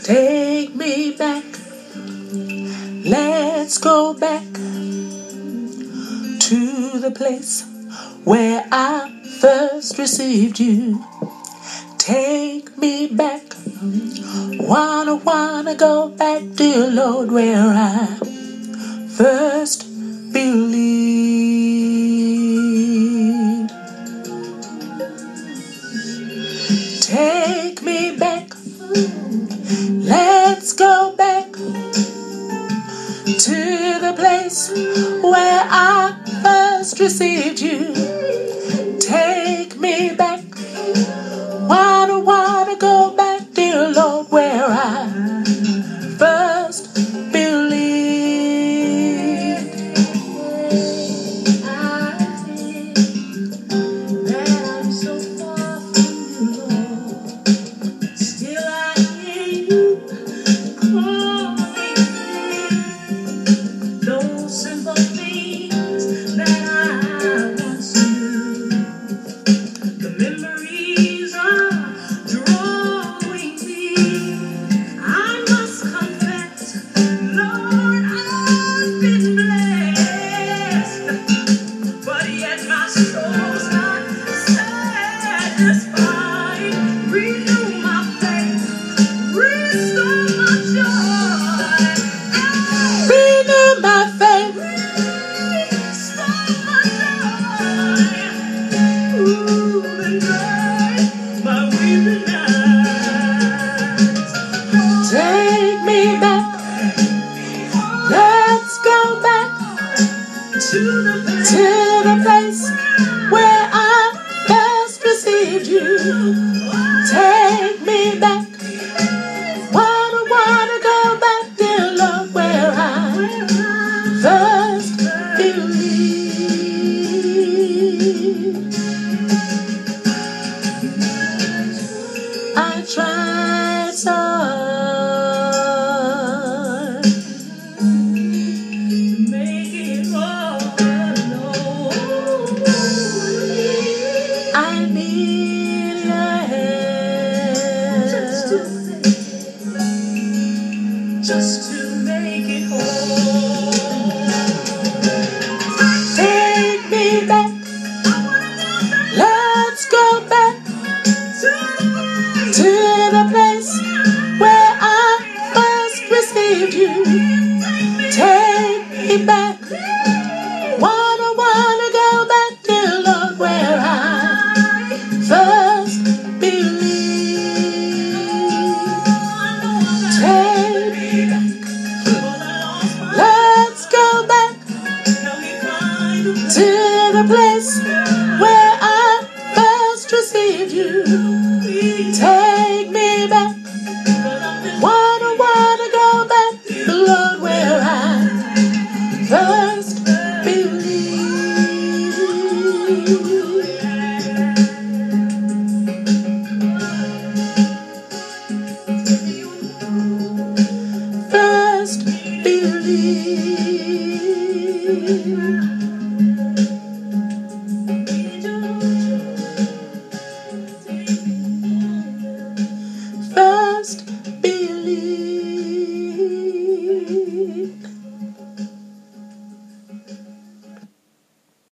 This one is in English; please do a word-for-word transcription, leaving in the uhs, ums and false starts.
Take me back. Let's go back to the place where I first received you. Take me back. Wanna, wanna go back, dear Lord, where I first believed. Take me back. Let's go back to the place where I first received you. Take me back. Wanna, wanna go back, dear Lord, where I first believed. That I'm so far from you, Lord. Still I hear you calling me. Those simple things that I once knew. The memories are drawing me. I must confess, Lord, I've been blessed, but yet my soul's not satisfied. Renew my faith, restore my joy. Renew my faith, restore my joy. Ooh, and dry my weeping eyes. Take me back. Let's go back to the place, to the place where I first received you. Take me back. Wanna, wanna go back, dear Lord, where I first believed. I tried so hard to make it all alone. I need your help just to make it whole. Take me back. Let's go back to the place where I first received you. Take me back. Wanna, wanna go back, dear Lord, where I first believed. Take me back. Let's go back to the place where I first received you.